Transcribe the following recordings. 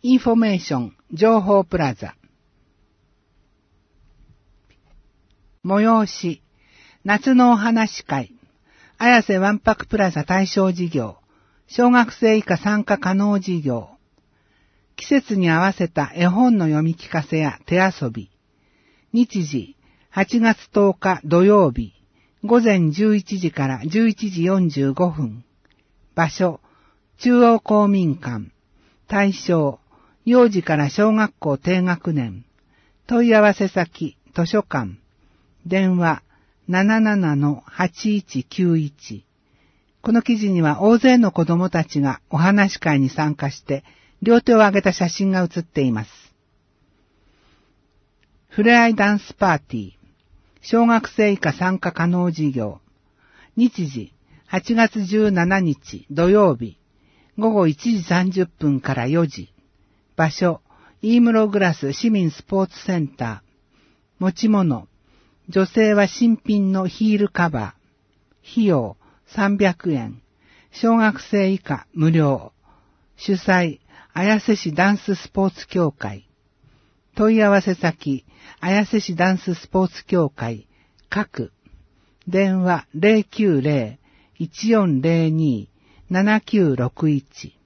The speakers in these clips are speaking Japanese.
インフォメーション情報プラザ。催し、夏のお話会、綾瀬わんぱくプラザ対象事業、小学生以下参加可能事業、季節に合わせた絵本の読み聞かせや手遊び、日時、8月10日土曜日、午前11時から11時45分、場所、中央公民館、対象、幼児から小学校低学年、問い合わせ先、図書館、電話 77-8191。この記事には大勢の子供たちがお話し会に参加して両手を上げた写真が写っています。ふれあいダンスパーティー、小学生以下参加可能事業、日時8月17日土曜日、午後1時30分から4時、場所、飯室グラス市民スポーツセンター、持ち物、女性は新品のヒールカバー。費用300円。小学生以下無料。主催、綾瀬市ダンススポーツ協会。問い合わせ先、綾瀬市ダンススポーツ協会。各。電話090-1402-7961。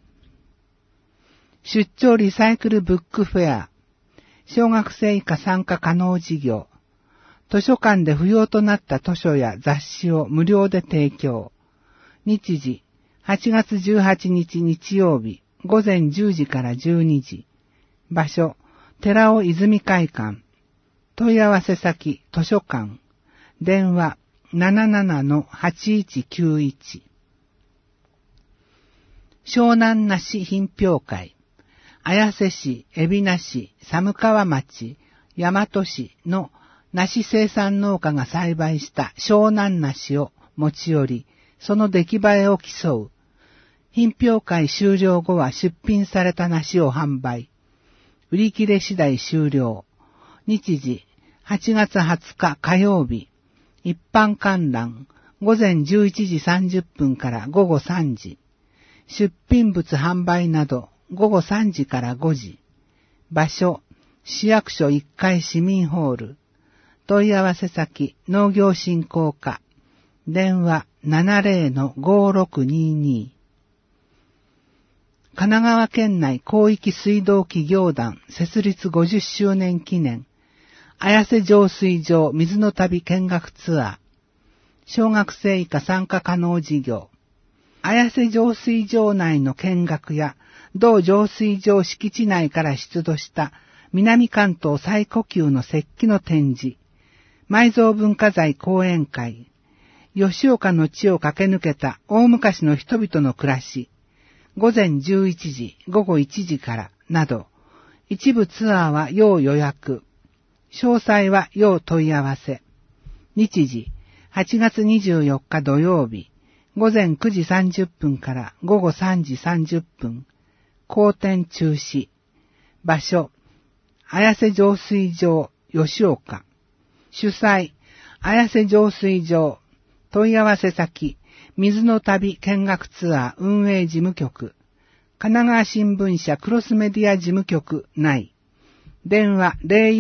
出張リサイクルブックフェア。小学生以下参加可能事業。図書館で不要となった図書や雑誌を無料で提供。日時、8月18日日曜日、午前10時から12時。場所、寺尾泉会館。問い合わせ先、図書館。電話、77-8191。湘南梨品評会。綾瀬市、海老名市、寒川町、大和市の梨生産農家が栽培した湘南梨を持ち寄り、その出来栄えを競う。品評会終了後は出品された梨を販売。売り切れ次第終了。日時、8月20日火曜日。一般観覧、午前11時30分から午後3時。出品物販売など、午後3時から5時。場所、市役所1階市民ホール。問い合わせ先、農業振興課。電話 70-5622。神奈川県内広域水道企業団設立50周年記念。綾瀬浄水場水の旅見学ツアー。小学生以下参加可能事業。綾瀬浄水場内の見学や、同浄水場敷地内から出土した南関東最古級の石器の展示。埋蔵文化財講演会。吉岡の地を駆け抜けた大昔の人々の暮らし。午前11時、午後1時からなど、一部ツアーは要予約。詳細は要問い合わせ。日時、8月24日土曜日、午前9時30分から午後3時30分。公展中止。場所、綾瀬浄水場吉岡。主催、綾瀬浄水場。問い合わせ先、水の旅見学ツアー運営事務局。神奈川新聞社クロスメディア事務局内。電話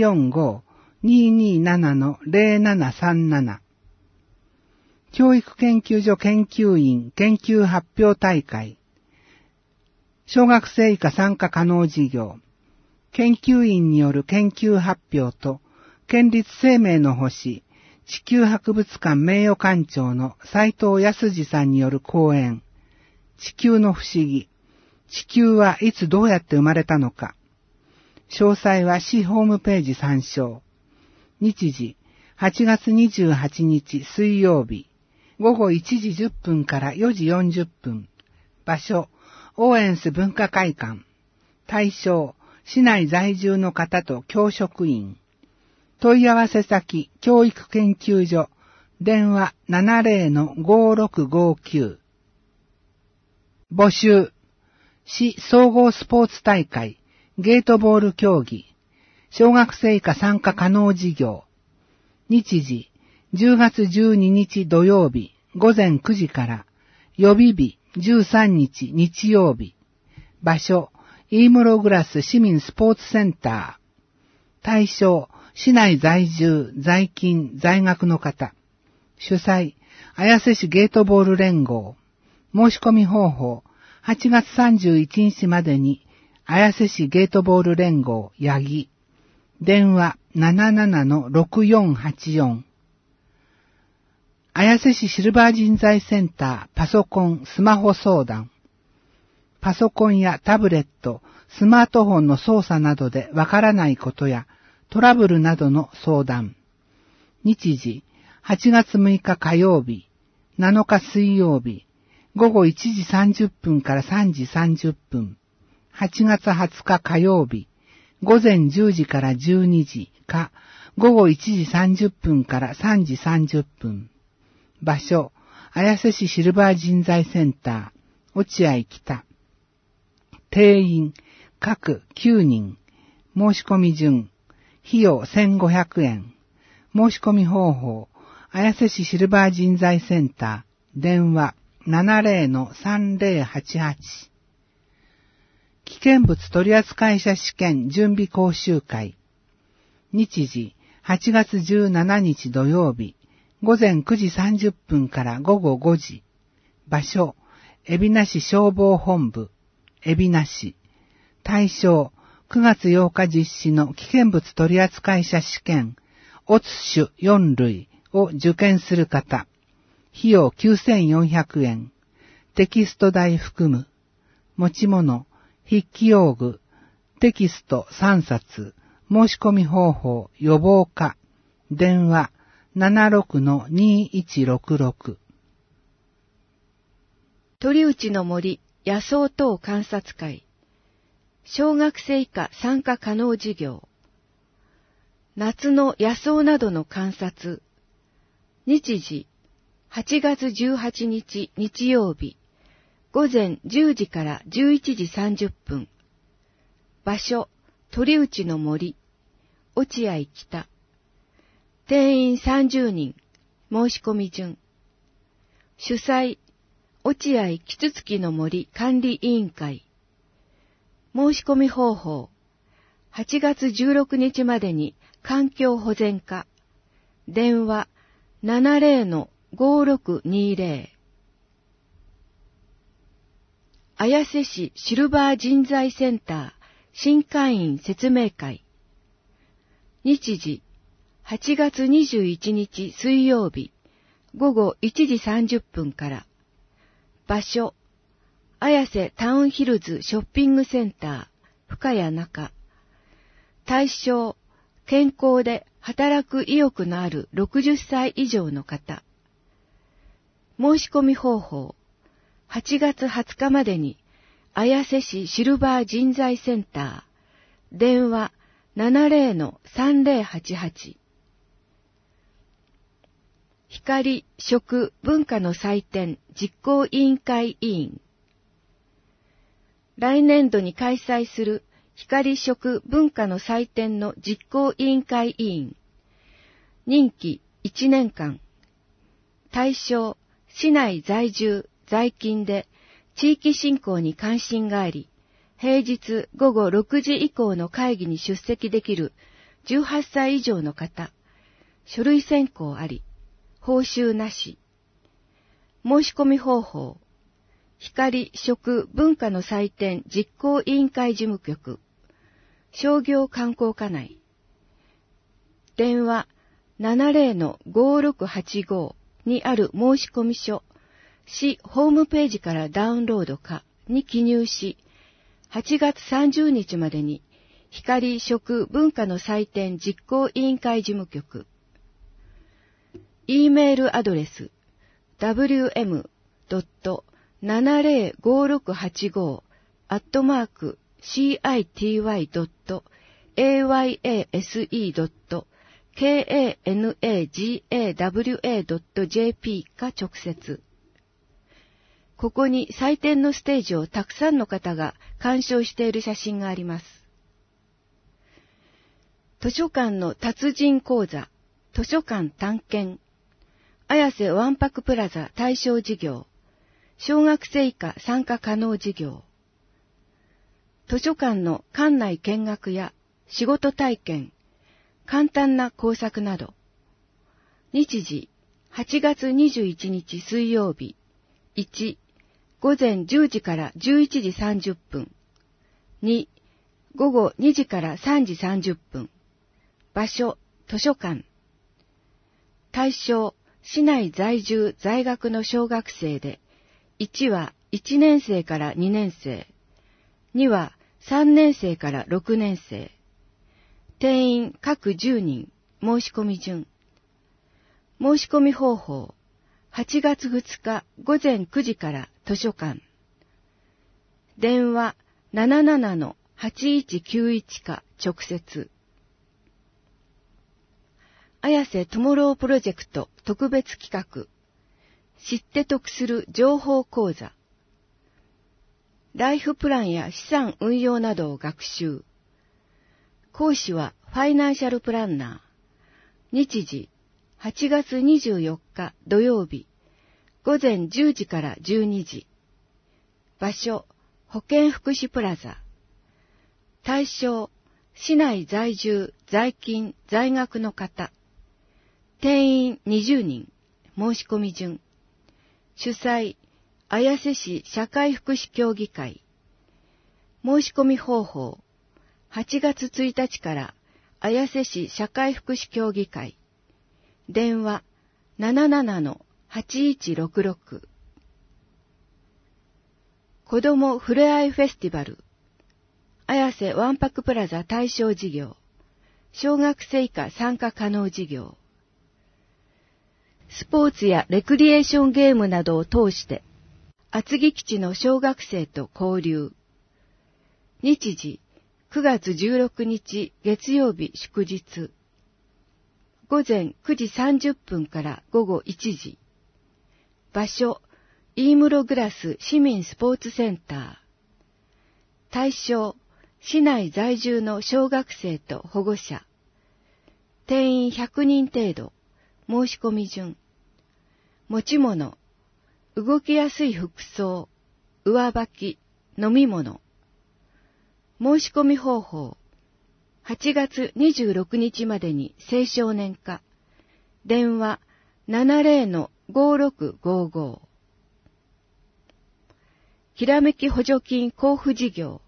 045-227-0737。教育研究所研究員研究発表大会。小学生以下参加可能事業。研究員による研究発表と、県立生命の星地球博物館名誉館長の斉藤康二さんによる講演。地球の不思議。地球はいつどうやって生まれたのか。詳細は市ホームページ参照。日時、8月28日水曜日。午後1時10分から4時40分。場所、オーエンス文化会館。対象、市内在住の方と教職員。問い合わせ先、教育研究所。電話 70-5659。募集。市総合スポーツ大会、ゲートボール競技。小学生以下参加可能事業。日時、10月12日土曜日、午前9時から。予備日、13日日曜日。場所、 イームログラス市民スポーツセンター。対象、市内在住、在勤、在学の方。主催、綾瀬市ゲートボール連合。申し込み方法、8月31日までに、綾瀬市ゲートボール連合、八木。電話、77-6484。綾瀬市シルバー人材センター、パソコン、スマホ相談。パソコンやタブレット、スマートフォンの操作などでわからないことやトラブルなどの相談。日時、8月6日火曜日、7日水曜日、午後1時30分から3時30分。8月20日火曜日、午前10時から12時か、午後1時30分から3時30分。場所、綾瀬市シルバー人材センター、落合北。定員、各9人。申し込み順。費用1500円。申し込み方法。綾瀬市シルバー人材センター。電話 70-3088。危険物取扱者試験準備講習会。日時、8月17日土曜日。午前9時30分から午後5時。場所、海老名市消防本部。海老名市。対象、9月8日実施の危険物取扱者試験、オツ種4類を受験する方。費用9400円。テキスト代含む。持ち物、筆記用具、テキスト3冊。申し込み方法、予防課。電話、76-2166。 鳥内の森野草等観察会。小学生以下参加可能授業。夏の野草などの観察。日時、8月18日日曜日。午前10時から11時30分。場所、鳥内の森。落合北。定員30人。申し込み順。主催、落合キツツキの森管理委員会。申し込み方法。8月16日までに環境保全課。電話 70-5620。綾瀬市シルバー人材センター新会員説明会。日時、8月21日水曜日、午後1時30分から。場所、綾瀬タウンヒルズショッピングセンター、深谷中。対象、健康で働く意欲のある60歳以上の方。申し込み方法、8月20日までに、綾瀬市シルバー人材センター、電話 70-3088。光食文化の祭典実行委員会委員。来年度に開催する光食文化の祭典の実行委員会委員。任期1年間。対象、市内在住、在勤で地域振興に関心があり、平日午後6時以降の会議に出席できる18歳以上の方。書類選考あり。報酬なし。申し込み方法。光食文化の祭典実行委員会事務局。商業観光課内。電話 70-5685 にある申し込み書。市ホームページからダウンロードかに記入し、8月30日までに光食文化の祭典実行委員会事務局。E メールアドレス wm.705685@city.ayase.kanagawa.jp か直接。ここに祭典のステージをたくさんの方が鑑賞している写真があります。図書館の達人講座、図書館探検。綾瀬わんぱくプラザ対象事業、小学生以下参加可能事業。 図書館の館内見学や仕事体験、簡単な工作など。日時、8月21日水曜日、1、午前10時から11時30分。2、午後2時から3時30分。場所、図書館。対象、市内在住在学の小学生で、1は1年生から2年生、2は3年生から6年生。定員各10人、申し込み順。申し込み方法、8月2日午前9時から図書館。電話 77-8191 か直接。綾瀬トゥモロープロジェクト特別企画。知って得する情報講座。ライフプランや資産運用などを学習。講師はファイナンシャルプランナー。日時、8月24日土曜日、午前10時から12時。場所、保健福祉プラザ。対象、市内在住、在勤、在学の方。定員20人、申し込み順。主催、綾瀬市社会福祉協議会。申し込み方法、8月1日から綾瀬市社会福祉協議会。電話 77-8166。子どもふれあいフェスティバル。綾瀬わんぱくプラザ対象事業。小学生以下参加可能事業。スポーツやレクリエーションゲームなどを通して、厚木基地の小学生と交流。日時、9月16日月曜日祝日。午前9時30分から午後1時。場所、飯室グラス市民スポーツセンター。対象、市内在住の小学生と保護者。定員100人程度。申し込み順。持ち物。動きやすい服装。上履き。飲み物。申し込み方法。8月26日までに青少年課。電話 70-5655。ひらめき補助金交付事業。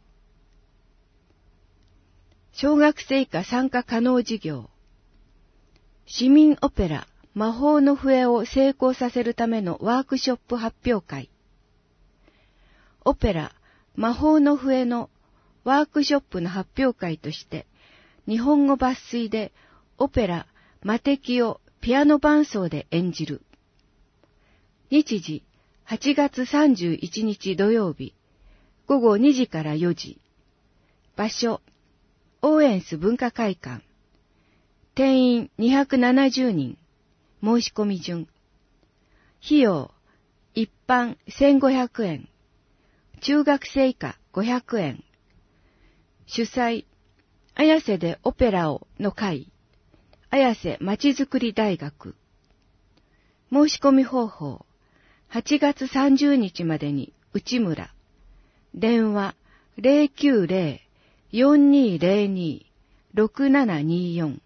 小学生以下参加可能事業。市民オペラ魔法の笛を成功させるためのワークショップ発表会。オペラ魔法の笛のワークショップの発表会として、日本語抜粋でオペラ魔敵をピアノ伴奏で演じる。日時8月31日土曜日、午後2時から4時。場所、オーエンス文化会館。定員270人。申し込み順。費用、一般1500円。中学生以下500円。主催、綾瀬でオペラをの会。綾瀬まちづくり大学。申し込み方法、8月30日までに内村。電話090-4202-6724。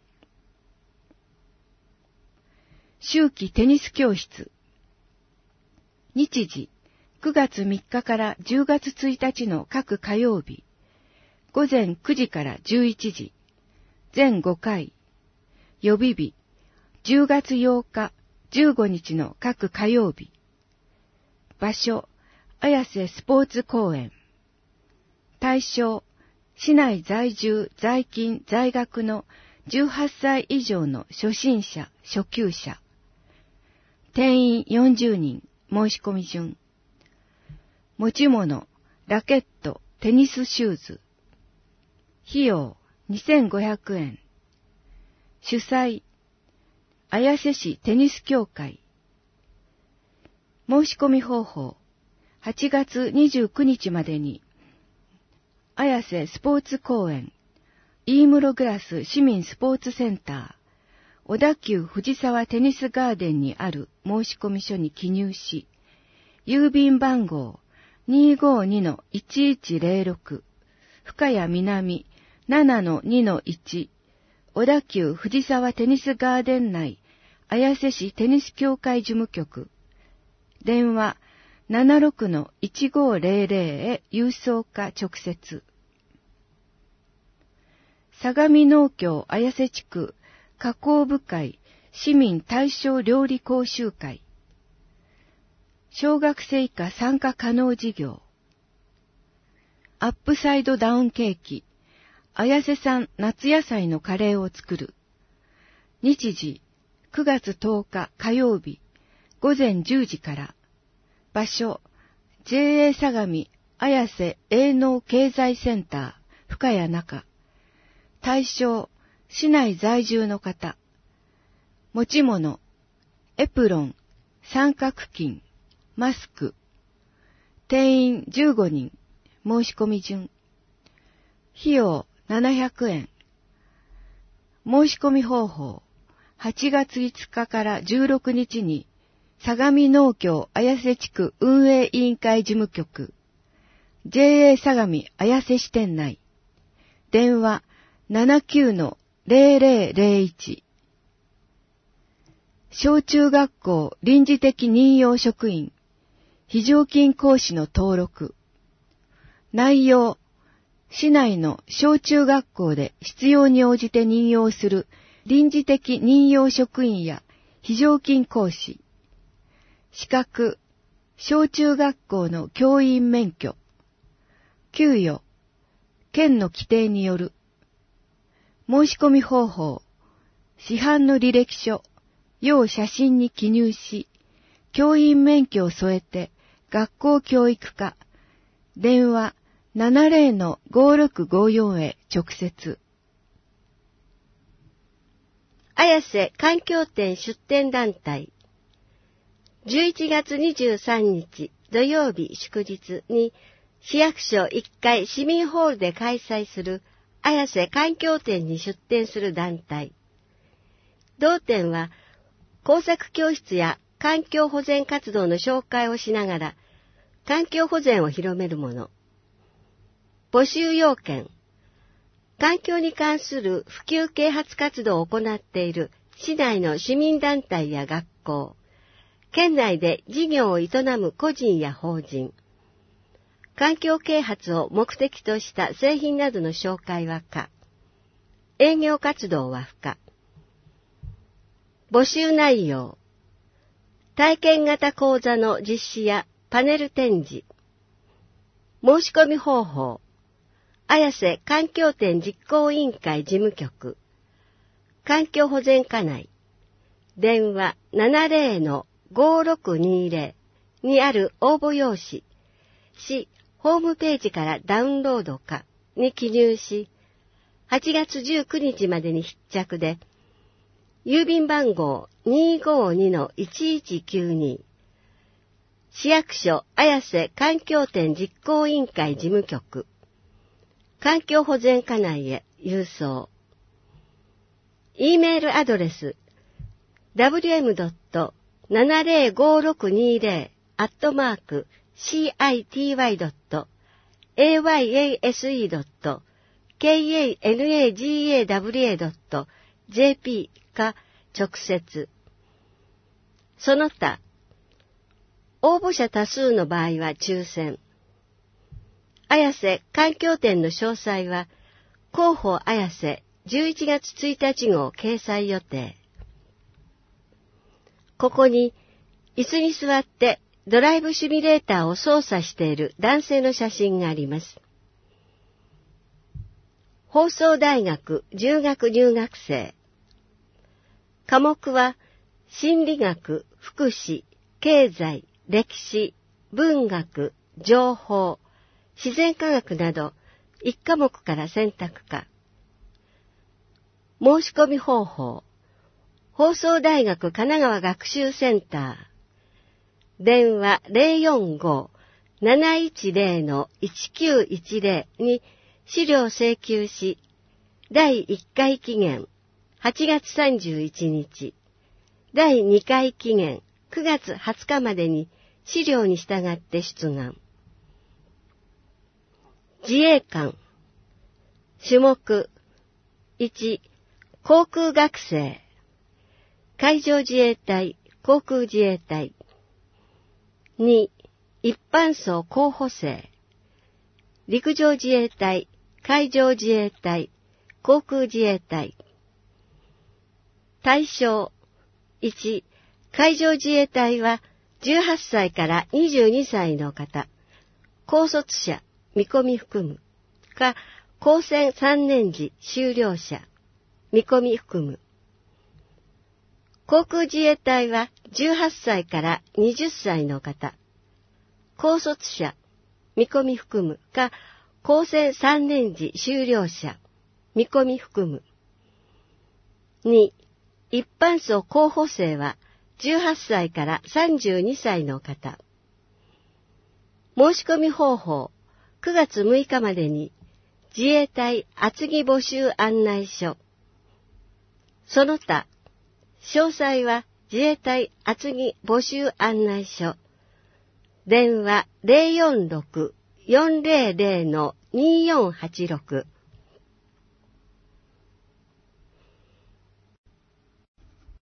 秋季テニス教室。日時、9月3日から10月1日の各火曜日。午前9時から11時。全5回。予備日、10月8日、15日の各火曜日。場所、綾瀬スポーツ公園。対象、市内在住、在勤、在学の18歳以上の初心者、初級者。定員40人、申し込み順。持ち物、ラケット、テニスシューズ。費用、2500円。主催、綾瀬市テニス協会。申し込み方法、8月29日までに、綾瀬スポーツ公園、飯室グラス市民スポーツセンター、小田急藤沢テニスガーデンにある申込書に記入し、郵便番号 252-1106、 深谷南 7-2-1、小田急藤沢テニスガーデン内、綾瀬市テニス協会事務局。電話 76-1500 へ郵送か直接。相模農協綾瀬地区加工部会市民対象料理講習会。小学生以下参加可能事業。アップサイドダウンケーキ、綾瀬産夏野菜のカレーを作る。日時、9月10日火曜日、午前10時から。場所、JA 相模綾瀬営農経済センター、深谷中。対象、市内在住の方。持ち物、エプロン、三角巾、マスク。定員15人。申し込み順。費用700円。申し込み方法。8月5日から16日に、相模農協綾瀬地区運営委員会事務局。JA 相模綾瀬支店内。電話 79-0001。小中学校臨時的任用職員。非常勤講師の登録。内容、市内の小中学校で必要に応じて任用する臨時的任用職員や非常勤講師。資格、小中学校の教員免許。給与、県の規定による。申し込み方法、市販の履歴書、要写真に記入し、教員免許を添えて学校教育課、電話70-5654へ直接。 綾瀬環境展出展団体。11月23日土曜日祝日に市役所1階市民ホールで開催する綾瀬環境展に出展する団体。同展は工作教室や環境保全活動の紹介をしながら環境保全を広めるもの。募集要件。環境に関する普及啓発活動を行っている市内の市民団体や学校、県内で事業を営む個人や法人、環境啓発を目的とした製品などの紹介は可、営業活動は不可。募集内容。体験型講座の実施やパネル展示。申し込み方法。綾瀬環境展実行委員会事務局。環境保全課内。電話 70-5620 にある応募用紙。市ホームページからダウンロードかに記入し、8月19日までに必着で、郵便番号 252-1192 市役所綾瀬環境展実行委員会事務局環境保全課内へ郵送。E メールアドレス www.705-620-city.ayasagawa.jp か直接。その他、応募者多数の場合は抽選。綾瀬環境展の詳細は、広報綾瀬11月1日号掲載予定。ここに、椅子に座ってドライブシミュレーターを操作している男性の写真があります。放送大学10学入学生。科目は、心理学、福祉、経済、歴史、文学、情報、自然科学など1科目から選択可。申し込み方法。放送大学神奈川学習センター。電話 045-710-1910 に資料請求し、第1回期限8月31日、第2回期限9月20日までに資料に従って出願。自衛官、 種目1、航空学生、海上自衛隊、航空自衛隊。2、一般層候補生、陸上自衛隊、海上自衛隊、航空自衛隊。対象1、海上自衛隊は18歳から22歳の方、高卒者、見込み含む、か、高専3年時修了者、見込み含む。航空自衛隊は18歳から20歳の方、高卒者、見込み含む、か、高専3年時修了者、見込み含む。2、一般層候補生は18歳から32歳の方。申し込み方法、9月6日までに自衛隊厚木募集案内書。その他、詳細は自衛隊厚木募集案内書。電話 046-400-2486